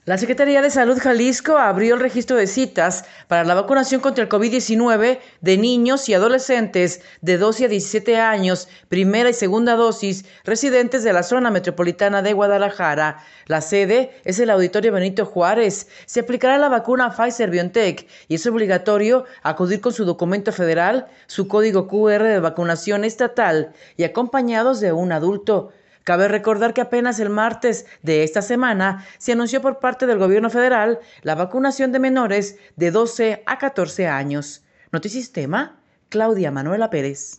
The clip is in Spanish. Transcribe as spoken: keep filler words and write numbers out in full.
La Secretaría de Salud Jalisco abrió el registro de citas para la vacunación contra el COVID diecinueve de niños y adolescentes de doce a diecisiete años, primera y segunda dosis, residentes de la zona metropolitana de Guadalajara. La sede es el Auditorio Benito Juárez. Se aplicará la vacuna Pfizer-BioNTech y es obligatorio acudir con su documento federal, su código cu erre de vacunación estatal y acompañados de un adulto. Cabe recordar que apenas el martes de esta semana se anunció por parte del gobierno federal la vacunación de menores de doce a catorce años. Notisistema, Claudia Manuela Pérez.